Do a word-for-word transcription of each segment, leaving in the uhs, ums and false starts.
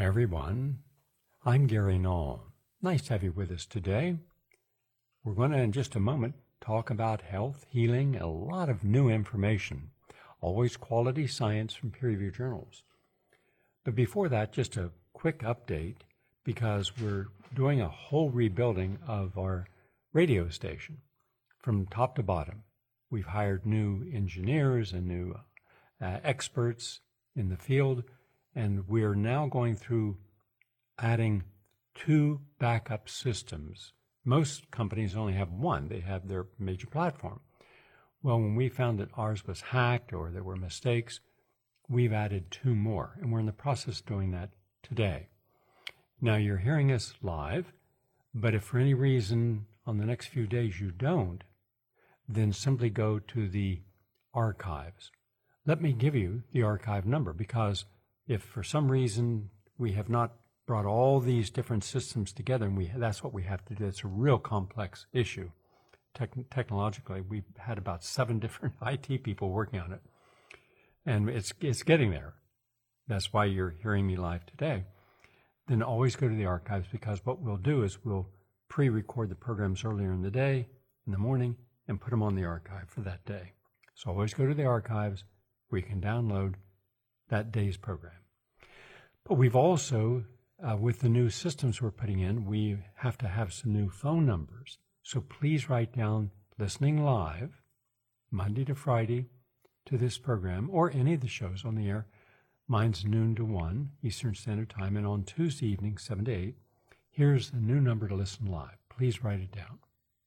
Hi, everyone. I'm Gary Knoll. Nice to have you with us today. We're going to, in just a moment, talk about health, healing, a lot of new information, always quality science from peer-reviewed journals. But before that, just a quick update, because we're doing a whole rebuilding of our radio station from top to bottom. We've hired new engineers and new uh, experts in the field, and we're now going through adding two backup systems. Most companies only have one. They have their major platform. Well, when we found that ours was hacked or there were mistakes, we've added two more, and we're in the process of doing that today. Now, you're hearing us live, but if for any reason on the next few days you don't, then simply go to the archives. Let me give you the archive number, because if for some reason we have not brought all these different systems together, and we that's what we have to do. It's a real complex issue. Techn- technologically, we've had about seven different I T people working on it, and it's it's getting there. That's why you're hearing me live today. Then always go to the archives, because what we'll do is we'll pre-record the programs earlier in the day, in the morning, and put them on the archive for that day. So always go to the archives where you can download that day's program. But we've also, uh, with the new systems we're putting in, we have to have some new phone numbers. So please write down listening live, Monday to Friday, to this program, or any of the shows on the air. Mine's noon to one, Eastern Standard Time, and on Tuesday evening, seven to eight, here's the new number to listen live. Please write it down.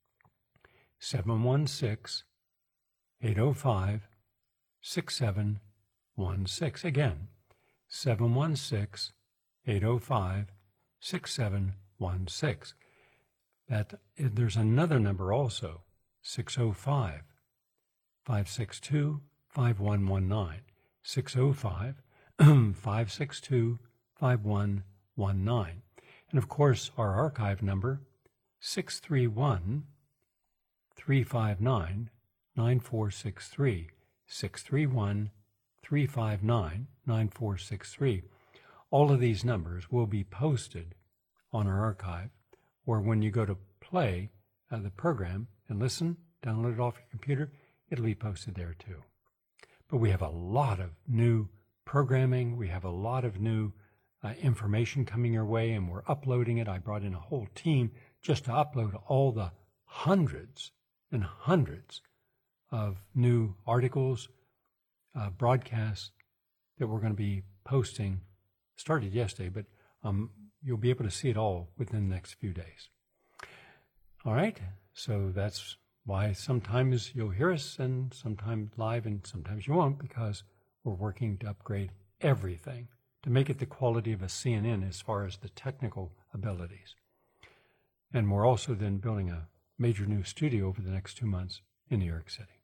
seven one six, eight oh five, six seven one six. Again, seven one six, eight oh five, six seven one six. That, there's another number also, six oh five, five six two, five one one nine. six oh five, five six two, five one one nine. And of course, our archive number, six three one, three five nine, nine four six three. six three one, three five nine, nine four six three. All of these numbers will be posted on our archive, or when you go to play uh, the program and listen, download it off your computer, it'll be posted there too. But we have a lot of new programming. We have a lot of new uh, information coming your way, and we're uploading it. I brought in a whole team just to upload all the hundreds and hundreds of new articles, uh, broadcasts that we're going to be posting. Started yesterday, but um, you'll be able to see it all within the next few days. All right, so that's why sometimes you'll hear us, and sometimes live, and sometimes you won't, because we're working to upgrade everything to make it the quality of a C N N as far as the technical abilities. And we're also then building a major new studio over the next two months in New York City.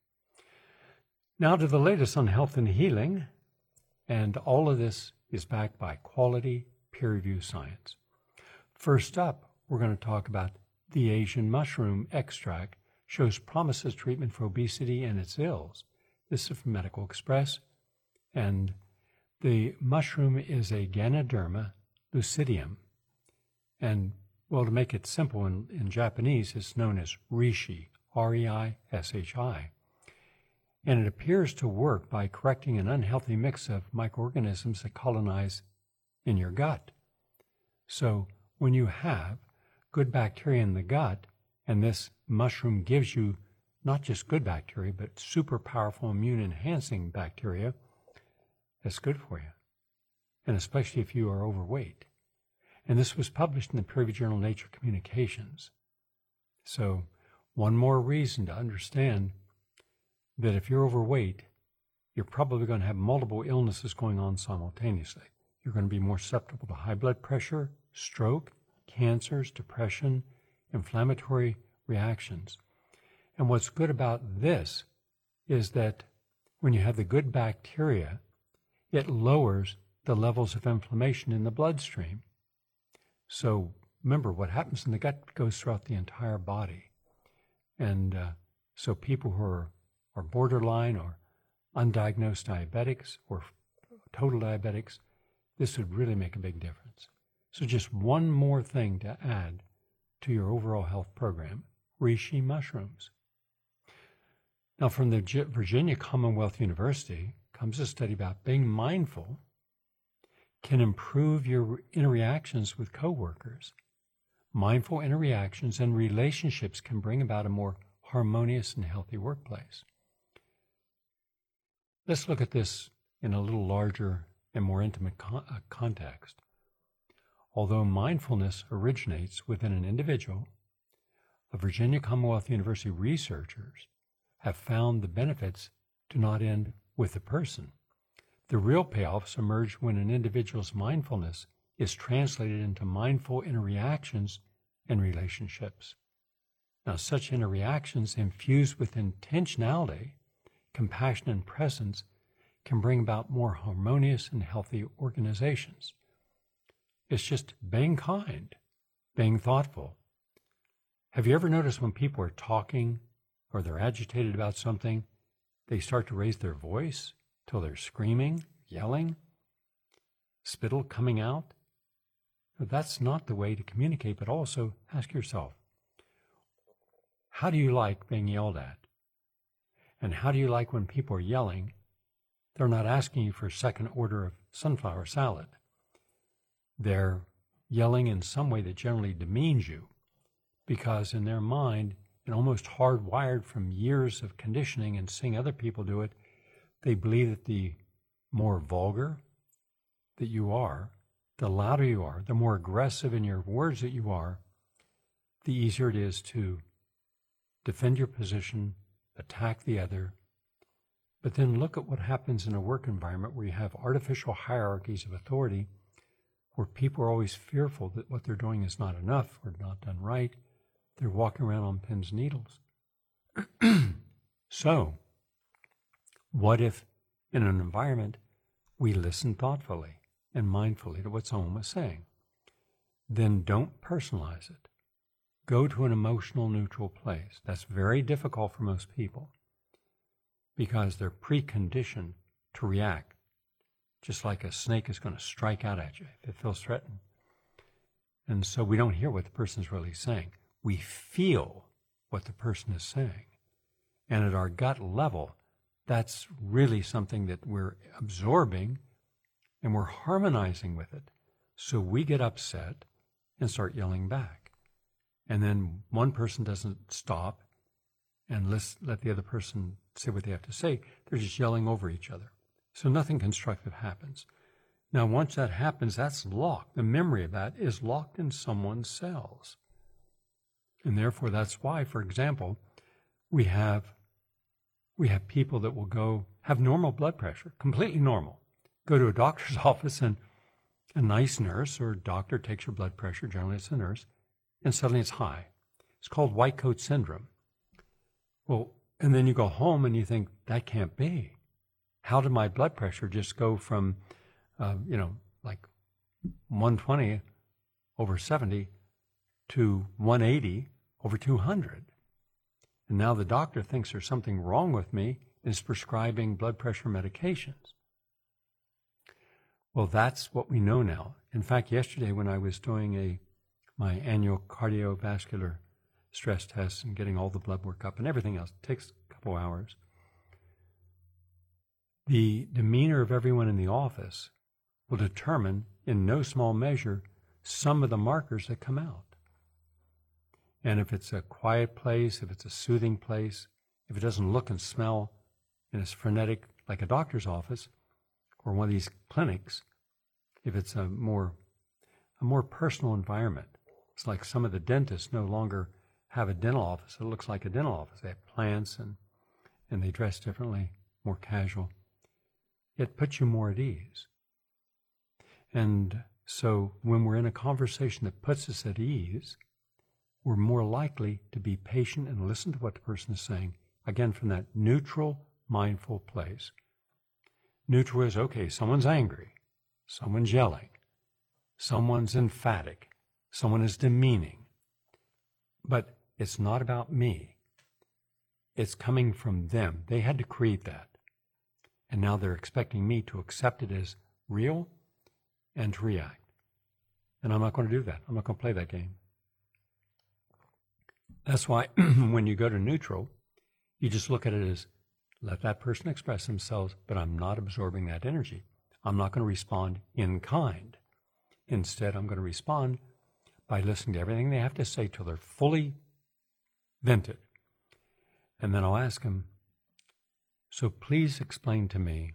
Now to the latest on health and healing, and all of this is backed by quality peer-reviewed science. First up, we're going to talk about the Asian mushroom extract shows promise as treatment for obesity and its ills. This is from Medical Express, and the mushroom is a Ganoderma lucidium, and well, to make it simple in, in Japanese, it's known as reishi, R E I S H I. And it appears to work by correcting an unhealthy mix of microorganisms that colonize in your gut. So when you have good bacteria in the gut, and this mushroom gives you not just good bacteria, but super powerful immune-enhancing bacteria, that's good for you, and especially if you are overweight. And this was published in the peer-reviewed journal Nature Communications. So one more reason to understand that if you're overweight, you're probably going to have multiple illnesses going on simultaneously. You're going to be more susceptible to high blood pressure, stroke, cancers, depression, inflammatory reactions. And what's good about this is that when you have the good bacteria, it lowers the levels of inflammation in the bloodstream. So remember, what happens in the gut goes throughout the entire body. And uh, so people who are, are borderline or undiagnosed diabetics or total diabetics, this would really make a big difference. So just one more thing to add to your overall health program, reishi mushrooms. Now, from the Virginia Commonwealth University comes a study about being mindful can improve your interactions with coworkers. Mindful interactions and relationships can bring about a more harmonious and healthy workplace. Let's look at this in a little larger and more intimate con- uh, context. Although mindfulness originates within an individual, the Virginia Commonwealth University researchers have found the benefits do not end with the person. The real payoffs emerge when an individual's mindfulness is translated into mindful interactions and relationships. Now, such interactions infused with intentionality, compassion, and presence can bring about more harmonious and healthy organizations. It's just being kind, being thoughtful. Have you ever noticed when people are talking or they're agitated about something, they start to raise their voice till they're screaming, yelling, spittle coming out? That's not the way to communicate, but also ask yourself, how do you like being yelled at? And how do you like when people are yelling? They're not asking you for a second order of sunflower salad. They're yelling in some way that generally demeans you, because in their mind, and almost hardwired from years of conditioning and seeing other people do it, they believe that the more vulgar that you are, the louder you are, the more aggressive in your words that you are, the easier it is to defend your position, attack the other. But then look at what happens in a work environment where you have artificial hierarchies of authority, where people are always fearful that what they're doing is not enough or not done right. They're walking around on pins and needles. So, what if in an environment we listen thoughtfully and mindfully to what someone was saying? Then don't personalize it. Go to an emotional neutral place. That's very difficult for most people because they're preconditioned to react, just like a snake is going to strike out at you if it feels threatened. And so we don't hear what the person's really saying. We feel what the person is saying. And at our gut level, that's really something that we're absorbing and we're harmonizing with it. So we get upset and start yelling back. And then one person doesn't stop and let, let the other person say what they have to say. They're just yelling over each other. So nothing constructive happens. Now, once that happens, that's locked. The memory of that is locked in someone's cells. And therefore, that's why, for example, we have we have people that will go have normal blood pressure, completely normal, go to a doctor's office and a nice nurse or doctor takes your blood pressure, generally it's a nurse, and suddenly it's high. It's called white coat syndrome. Well, and then you go home and you think, that can't be. How did my blood pressure just go from, uh, you know, like one twenty over seventy to one eighty over two hundred? And now the doctor thinks there's something wrong with me and is prescribing blood pressure medications. Well, that's what we know now. In fact, yesterday when I was doing a my annual cardiovascular stress test and getting all the blood work up and everything else, it takes a couple hours, the demeanor of everyone in the office will determine, in no small measure, some of the markers that come out. And if it's a quiet place, if it's a soothing place, if it doesn't look and smell and it's frenetic like a doctor's office or one of these clinics, if it's a more a more personal environment, it's like some of the dentists no longer have a dental office. It looks like a dental office. They have plants and, and they dress differently, more casual. It puts you more at ease. And so when we're in a conversation that puts us at ease, we're more likely to be patient and listen to what the person is saying, again, from that neutral, mindful place. Neutral is, okay, someone's angry, someone's yelling, someone's emphatic, someone is demeaning. But it's not about me. It's coming from them. They had to create that. And now they're expecting me to accept it as real. and to react. And I'm not going to do that. I'm not going to play that game. That's why when you go to neutral, you just look at it as, let that person express themselves, but I'm not absorbing that energy. I'm not going to respond in kind. Instead, I'm going to respond by listening to everything they have to say till they're fully vented. And then I'll ask them, so please explain to me,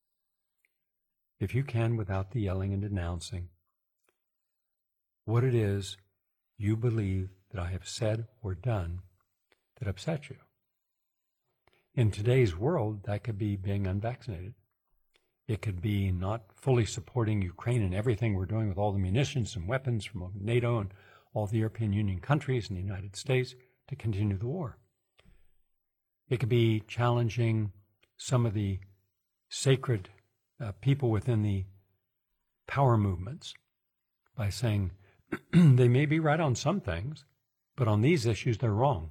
if you can, without the yelling and denouncing, what it is you believe that I have said or done that upset you. In today's world, that could be being unvaccinated. It could be not fully supporting Ukraine and everything we're doing with all the munitions and weapons from NATO and all the European Union countries and the United States to continue the war. It could be challenging some of the sacred uh, people within the power movements by saying they may be right on some things, but on these issues they're wrong.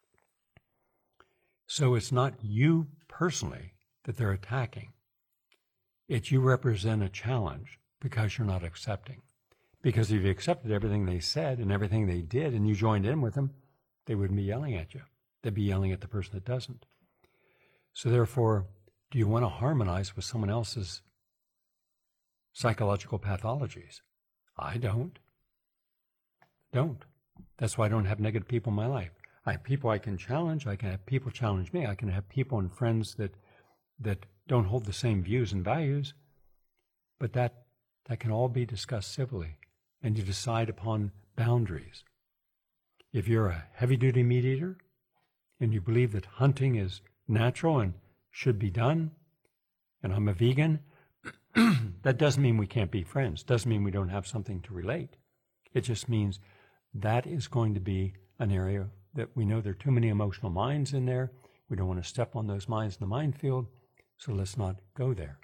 So it's not you personally that they're attacking. It's you represent a challenge because you're not accepting. Because if you accepted everything they said and everything they did and you joined in with them, they wouldn't be yelling at you. They'd be yelling at the person that doesn't. So therefore, do you want to harmonize with someone else's psychological pathologies? I don't. Don't. That's why I don't have negative people in my life. I have people I can challenge. I can have people challenge me. I can have people and friends that that don't hold the same views and values, but that that can all be discussed civilly, and you decide upon boundaries. If you're a heavy-duty meat eater and you believe that hunting is natural and should be done, and I'm a vegan, that doesn't mean we can't be friends. Doesn't mean we don't have something to relate. It just means that is going to be an area that we know there are too many emotional minds in there. We don't want to step on those minds in the minefield, so let's not go there.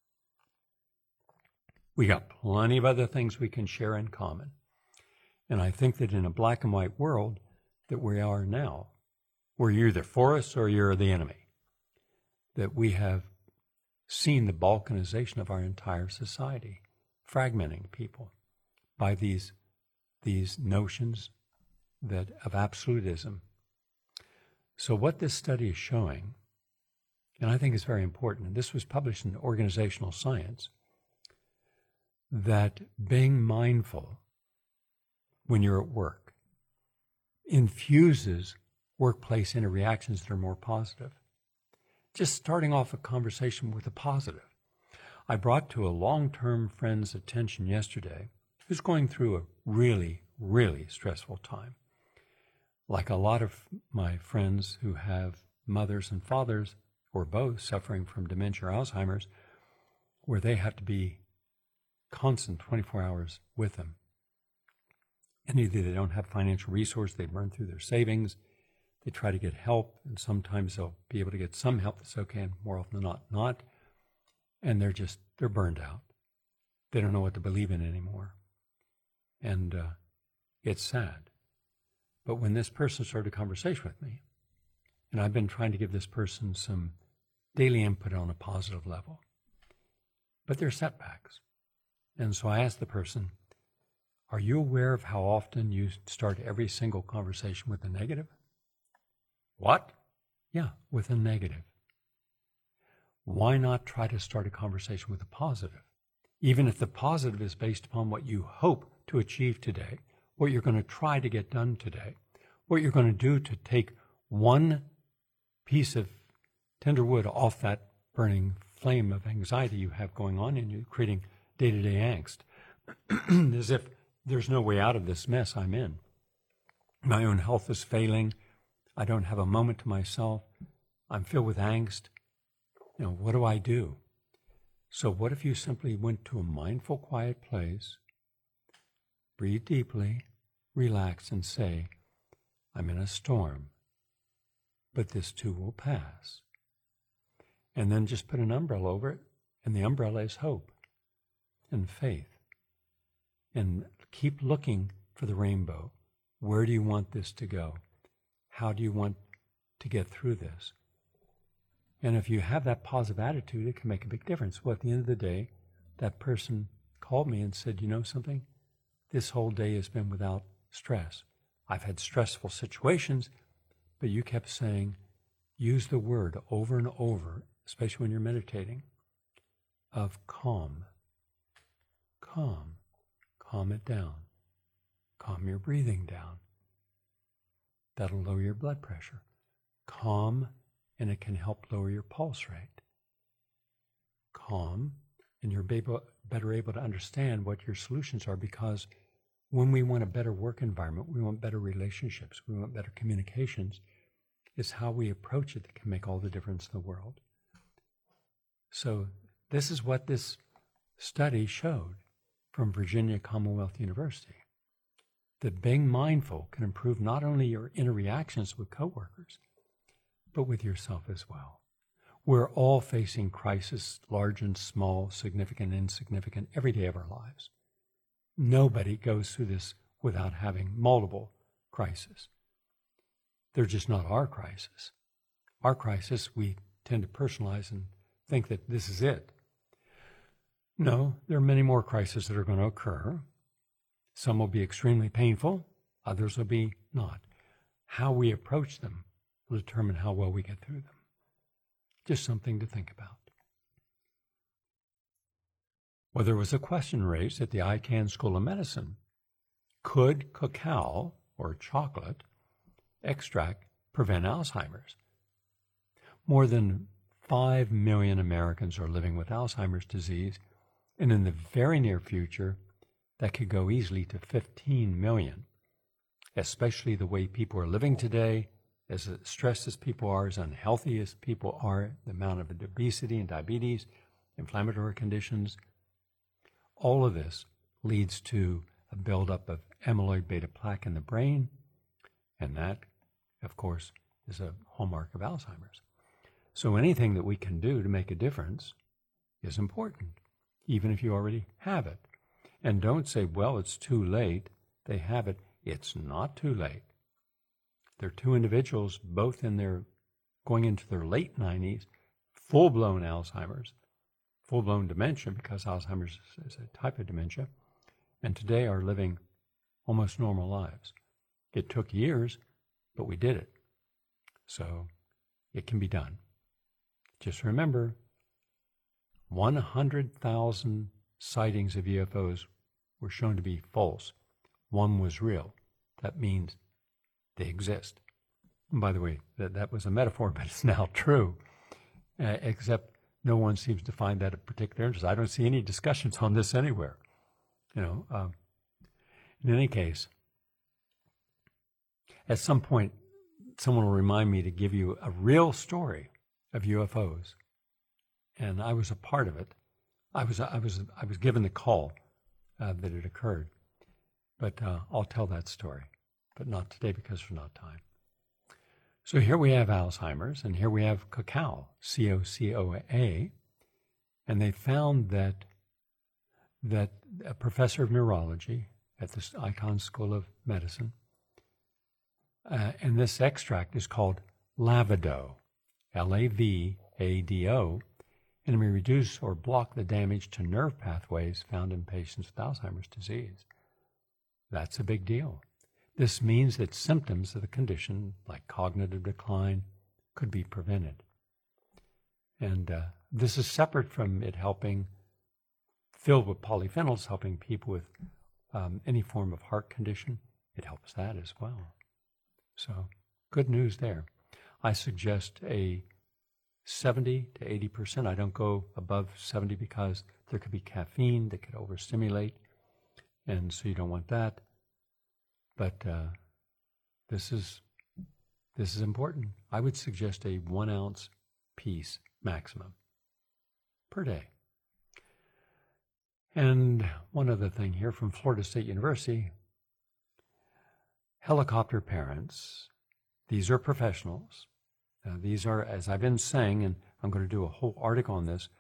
We got plenty of other things we can share in common. And I think that in a black and white world that we are now, where you're either for us or you're the enemy, that we have seen the balkanization of our entire society, fragmenting people by these, these notions that of absolutism. So what this study is showing, and I think is very important, and this was published in Organizational Science, that being mindful when you're at work infuses workplace interreactions that are more positive. Just starting off a conversation with a positive. I brought to a long-term friend's attention yesterday who's going through a really, really stressful time. Like a lot of my friends who have mothers and fathers, or both, suffering from dementia or Alzheimer's, where they have to be constant twenty-four hours with them. And either they don't have financial resource, they burn through their savings, they try to get help, and sometimes they'll be able to get some help that's okay, and more often than not, not. And they're just, they're burned out. They don't know what to believe in anymore. And uh, it's sad. But when this person started a conversation with me, and I've been trying to give this person some daily input on a positive level, but there are setbacks. And so I asked the person, are you aware of how often you start every single conversation with a negative? What? Yeah, with a negative. Why not try to start a conversation with a positive? Even if the positive is based upon what you hope to achieve today, what you're going to try to get done today, what you're going to do to take one piece of tender wood off that burning flame of anxiety you have going on in you, creating day-to-day angst, as if there's no way out of this mess I'm in. My own health is failing. I don't have a moment to myself. I'm filled with angst. You know, what do I do? So what if you simply went to a mindful, quiet place, breathe deeply, relax, and say, I'm in a storm, but this too will pass. And then just put an umbrella over it, and the umbrella is hope and faith. And keep looking for the rainbow. Where do you want this to go? How do you want to get through this? And if you have that positive attitude, it can make a big difference. Well, at the end of the day, that person called me and said, you know something? This whole day has been without stress. I've had stressful situations, but you kept saying, use the word over and over, especially when you're meditating, of calm. Calm. Calm it down. Calm your breathing down. That'll lower your blood pressure. Calm, and it can help lower your pulse rate. Calm, and you're better able to understand what your solutions are, because when we want a better work environment, we want better relationships, we want better communications, it's how we approach it that can make all the difference in the world. So this is what this study showed from Virginia Commonwealth University, that being mindful can improve not only your interactions with coworkers, but with yourself as well. We're all facing crises, large and small, significant and insignificant, every day of our lives. Nobody goes through this without having multiple crises. They're just not our crisis. Our crisis, we tend to personalize and think that this is it. No, there are many more crises that are going to occur. Some will be extremely painful, others will be not. How we approach them will determine how well we get through them. Just something to think about. Well, there was a question raised at the Icahn School of Medicine. Could cacao, or chocolate, extract prevent Alzheimer's? More than five million Americans are living with Alzheimer's disease, and in the very near future, that could go easily to fifteen million, especially the way people are living today, as stressed as people are, as unhealthy as people are, the amount of obesity and diabetes, inflammatory conditions. All of this leads to a buildup of amyloid beta plaque in the brain, and that, of course, is a hallmark of Alzheimer's. So anything that we can do to make a difference is important, even if you already have it. And don't say, well, it's too late. They have it. It's not too late. They're two individuals, both in their, going into their late nineties, full-blown Alzheimer's, full-blown dementia, because Alzheimer's is a type of dementia, and today are living almost normal lives. It took years, but we did it. So it can be done. Just remember, one hundred thousand sightings of U F Os were shown to be false. One was real. That means they exist. And by the way, that, that was a metaphor, but it's now true, uh, except no one seems to find that of particular interest. I don't see any discussions on this anywhere. You know, um, in any case, at some point, someone will remind me to give you a real story of U F Os, and I was a part of it. I was I was I was given the call uh, that it occurred, but uh, I'll tell that story, but not today because there's not time. So here we have Alzheimer's, and here we have cacao, C O C O A, and they found that that a professor of neurology at the Icahn School of Medicine, uh, and this extract is called Lavado, L A V A D O, and may reduce or block the damage to nerve pathways found in patients with Alzheimer's disease. That's a big deal. This means that symptoms of the condition, like cognitive decline, could be prevented. And uh, this is separate from it helping, filled with polyphenols, helping people with um, any form of heart condition. It helps that as well. So, good news there. I suggest a seventy to eighty percent. I don't go above seventy because there could be caffeine that could overstimulate, and so you don't want that. But uh, this is this is important. I would suggest a one ounce piece maximum per day. And one other thing here from Florida State University, helicopter parents, these are professionals. Uh, these are, as I've been saying, and I'm going to do a whole article on this,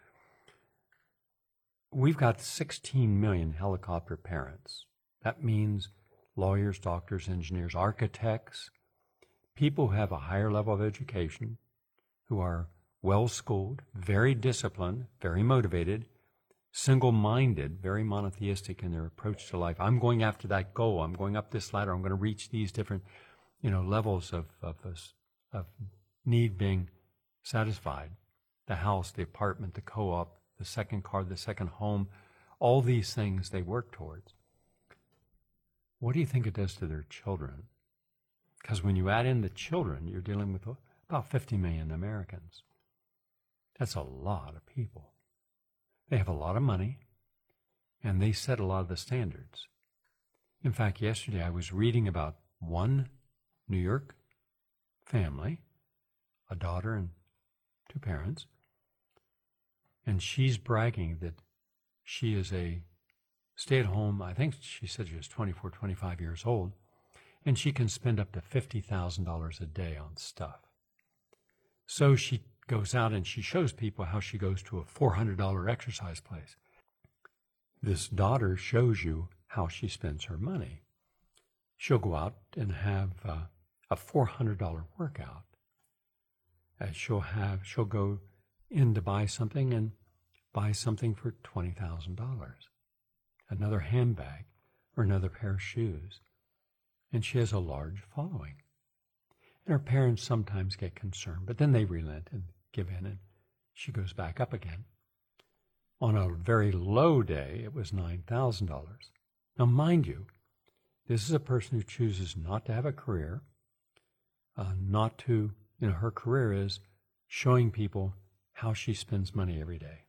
we've got sixteen million helicopter parents. That means lawyers, doctors, engineers, architects, people who have a higher level of education, who are well-schooled, very disciplined, very motivated, single-minded, very monotheistic in their approach to life. I'm going after that goal. I'm going up this ladder. I'm going to reach these different, you know, levels of of, of need being satisfied. The house, the apartment, the co-op, the second car, the second home, all these things they work towards. What do you think it does to their children? Because when you add in the children, you're dealing with about fifty million Americans. That's a lot of people. They have a lot of money, and they set a lot of the standards. In fact, yesterday I was reading about one New York family, a daughter and two parents, and she's bragging that she is a stay-at-home, I think she said she was twenty-four, twenty-five years old, and she can spend up to fifty thousand dollars a day on stuff. So she goes out and she shows people how she goes to a four hundred dollars exercise place. This daughter shows you how she spends her money. She'll go out and have uh, a four hundred dollars workout. Uh, she'll have she'll go in to buy something and buy something for twenty thousand dollars, another handbag or another pair of shoes, and she has a large following. And her parents sometimes get concerned, but then they relent and give in, and she goes back up again. On a very low day, it was nine thousand dollars. Now, mind you, this is a person who chooses not to have a career, uh, not to, you know, her career is showing people how she spends money every day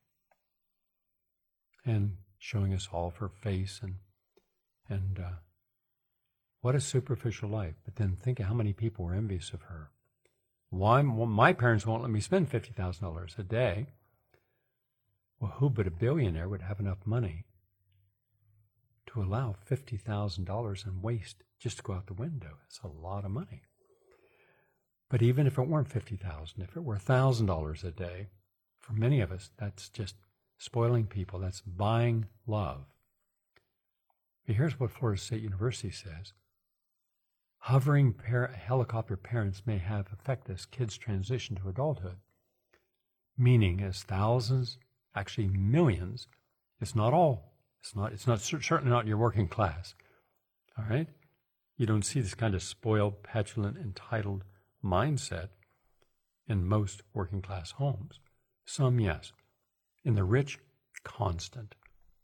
and showing us all of her face and, and uh, what a superficial life. But then think of how many people were envious of her. Why? Well, my parents won't let me spend fifty thousand dollars a day. Well, who but a billionaire would have enough money to allow fifty thousand dollars in waste just to go out the window? It's a lot of money. But even if it weren't fifty thousand dollars, if it were one thousand dollars a day, for many of us, that's just spoiling people. That's buying love. But here's what Florida State University says. Hovering par- helicopter parents may have affect as kids transition to adulthood, meaning as thousands, actually millions, it's not all, it's not, it's not certainly not your working class, all right? You don't see this kind of spoiled, petulant, entitled mindset in most working class homes. Some, yes. In the rich, constant.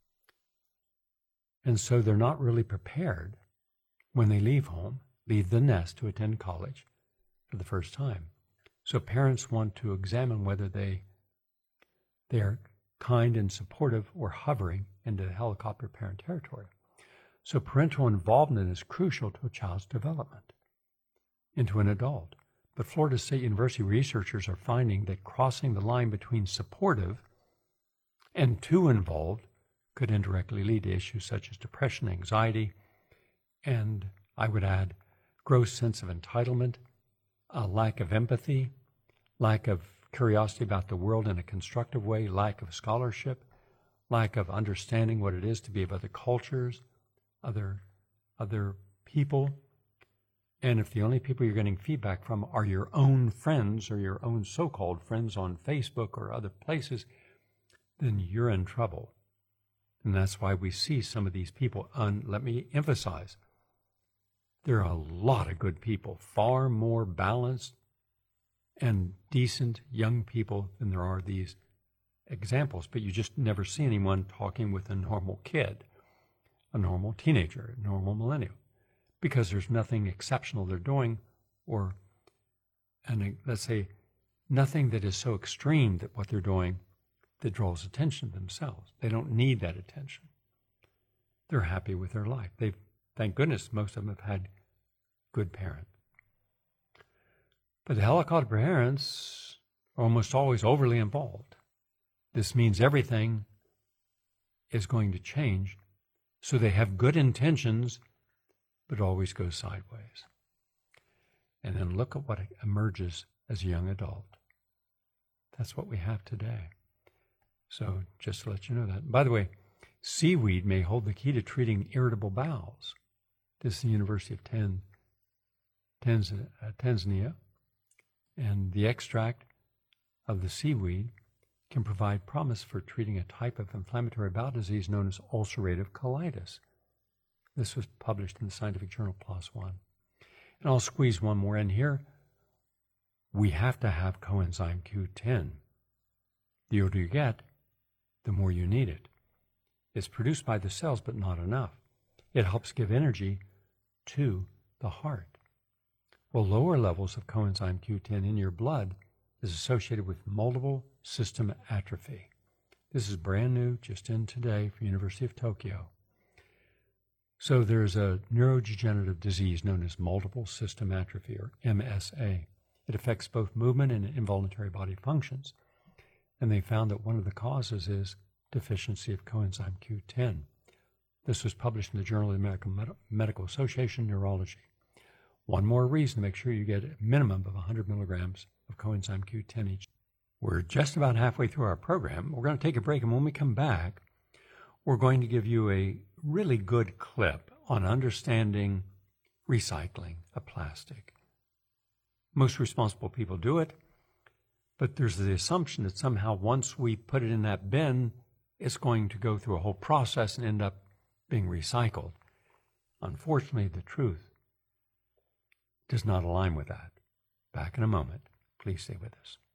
And so they're not really prepared when they leave home, leave the nest to attend college for the first time. So parents want to examine whether they they are kind and supportive or hovering into the helicopter parent territory. So parental involvement is crucial to a child's development into an adult. But Florida State University researchers are finding that crossing the line between supportive and too involved could indirectly lead to issues such as depression, anxiety, and I would add gross sense of entitlement, a lack of empathy, lack of curiosity about the world in a constructive way, lack of scholarship, lack of understanding what it is to be of other cultures, other, other people. And if the only people you're getting feedback from are your own friends or your own so-called friends on Facebook or other places, then you're in trouble. And that's why we see some of these people. And let me emphasize, there are a lot of good people, far more balanced and decent young people than there are these examples. But you just never see anyone talking with a normal kid, a normal teenager, a normal millennial, because there's nothing exceptional they're doing, or, and let's say, nothing that is so extreme that what they're doing that draws attention to themselves. They don't need that attention. They're happy with their life. They've, thank goodness, most of them have had good parents. But the helicopter parents are almost always overly involved. This means everything is going to change. So they have good intentions, but always go sideways. And then look at what emerges as a young adult. That's what we have today. So just to let you know that. By the way, seaweed may hold the key to treating irritable bowels. This is the University of Tan, Tanz, uh, Tanzania. And the extract of the seaweed can provide promise for treating a type of inflammatory bowel disease known as ulcerative colitis. This was published in the Scientific Journal PLOS One. And I'll squeeze one more in here. We have to have coenzyme Q ten. The older you get, the more you need it. It's produced by the cells, but not enough. It helps give energy to the heart. Well, lower levels of coenzyme Q ten in your blood is associated with multiple system atrophy. This is brand new, just in today for University of Tokyo. So there's a neurodegenerative disease known as multiple system atrophy, or M S A. It affects both movement and involuntary body functions. And they found that one of the causes is deficiency of coenzyme Q ten. This was published in the Journal of the American Med- Medical Association Neurology. One more reason to make sure you get a minimum of one hundred milligrams of coenzyme Q ten each. We're just about halfway through our program. We're going to take a break, and when we come back, we're going to give you a really good clip on understanding recycling of plastic. Most responsible people do it, but there's the assumption that somehow once we put it in that bin, it's going to go through a whole process and end up being recycled. Unfortunately, the truth does not align with that. Back in a moment. Please stay with us.